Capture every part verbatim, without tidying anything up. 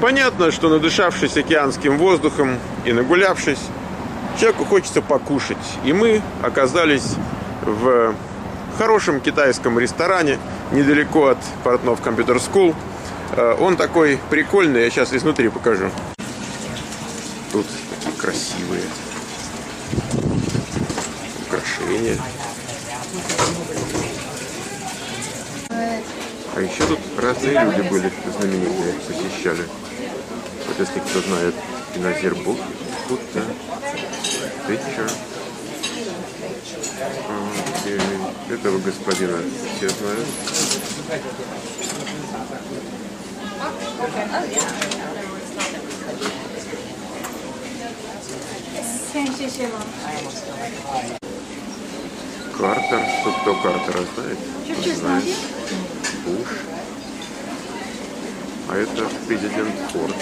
Понятно, что надышавшись океанским воздухом и нагулявшись, человеку хочется покушать. И мы оказались в хорошем китайском ресторане недалеко от Портнов Computer School. Он такой прикольный, я сейчас изнутри покажу. Тут такие красивые украшения. А еще тут разные люди были знаменитые, посещали. Вот если кто знает Беназир Бхутта, Тэтчер. Этого господина все знают. Картер, кто Картера знает? Знает. Буш. А это президент Форд.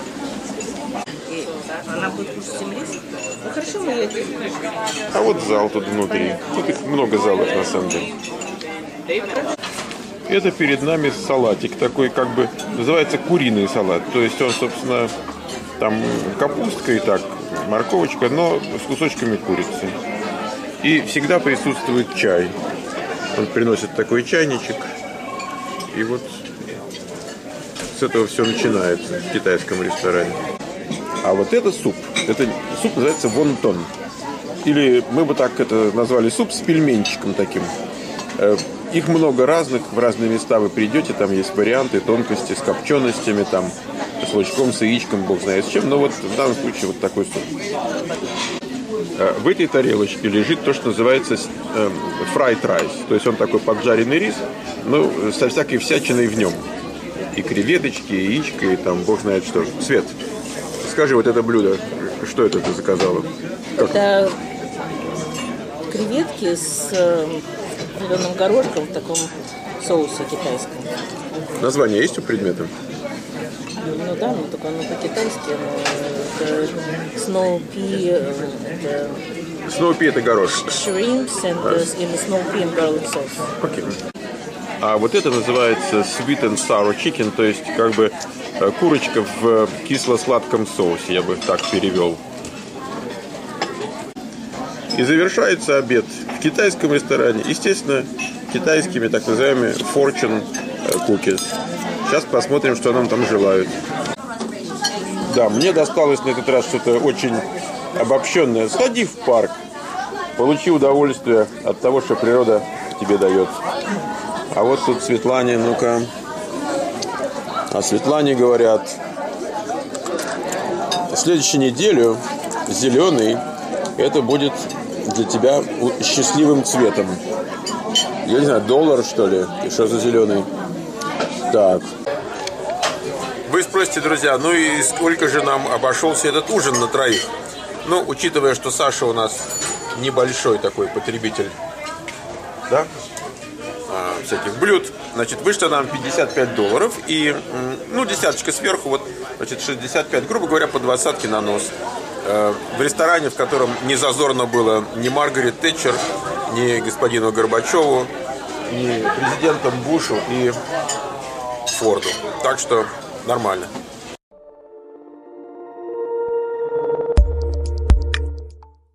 Она будет кушать им рис? Ну хорошо, мы едем. А вот зал тут внутри. Тут их много залов на самом деле. Это перед нами салатик такой, как бы, называется куриный салат. То есть он, собственно, там капустка и так, морковочка, но с кусочками курицы. И всегда присутствует чай. Он приносит такой чайничек. И вот с этого все начинается в китайском ресторане. А вот это суп. Это суп называется вонтон. Или мы бы так это назвали, суп с пельменчиком таким. Их много разных, в разные места вы придете, там есть варианты, тонкости с копченостями, там, с лучком, с яичком, бог знает с чем. Но вот в данном случае вот такой суп. В этой тарелочке лежит то, что называется fried rice. То есть он такой поджаренный рис, но со всякой всячиной в нем. И креветочки, и яичко, и там бог знает что. Свет, скажи, вот это блюдо, что это ты заказала? Как? Это креветки с зеленым горошком в таком соусе китайском. Название есть у предмета? Ну да, ну только оно по-китайски. Snow pea. Snow pea это горошек. Shrimps and, а. Или snow pea and garlic sauce. Окей. А вот это называется sweet and sour chicken, то есть как бы курочка в кисло-сладком соусе, я бы так перевел. И завершается обед в китайском ресторане, естественно, китайскими так называемыми fortune cookies. Сейчас посмотрим, что нам там желают. Да, мне досталось на этот раз что-то очень обобщенное. Сходи в парк, получи удовольствие от того, что природа тебе дает. А вот тут Светлане, ну-ка. О Светлане говорят. В следующую неделю зеленый это будет для тебя счастливым цветом. Я не знаю, доллар что ли? И что за зеленый? Так. Вы спросите, друзья, ну и сколько же нам обошелся этот ужин на троих? Ну, учитывая, что Саша у нас небольшой такой потребитель, да, а, всяких блюд, значит, вышло нам пятьдесят пять долларов и, ну, десяточка сверху, вот, значит, шестьдесят пять, грубо говоря, по двадцатке на нос. В ресторане, в котором не зазорно было ни Маргарет Тэтчер, ни господину Горбачеву, ни президентам Бушу и Форду. Так что нормально.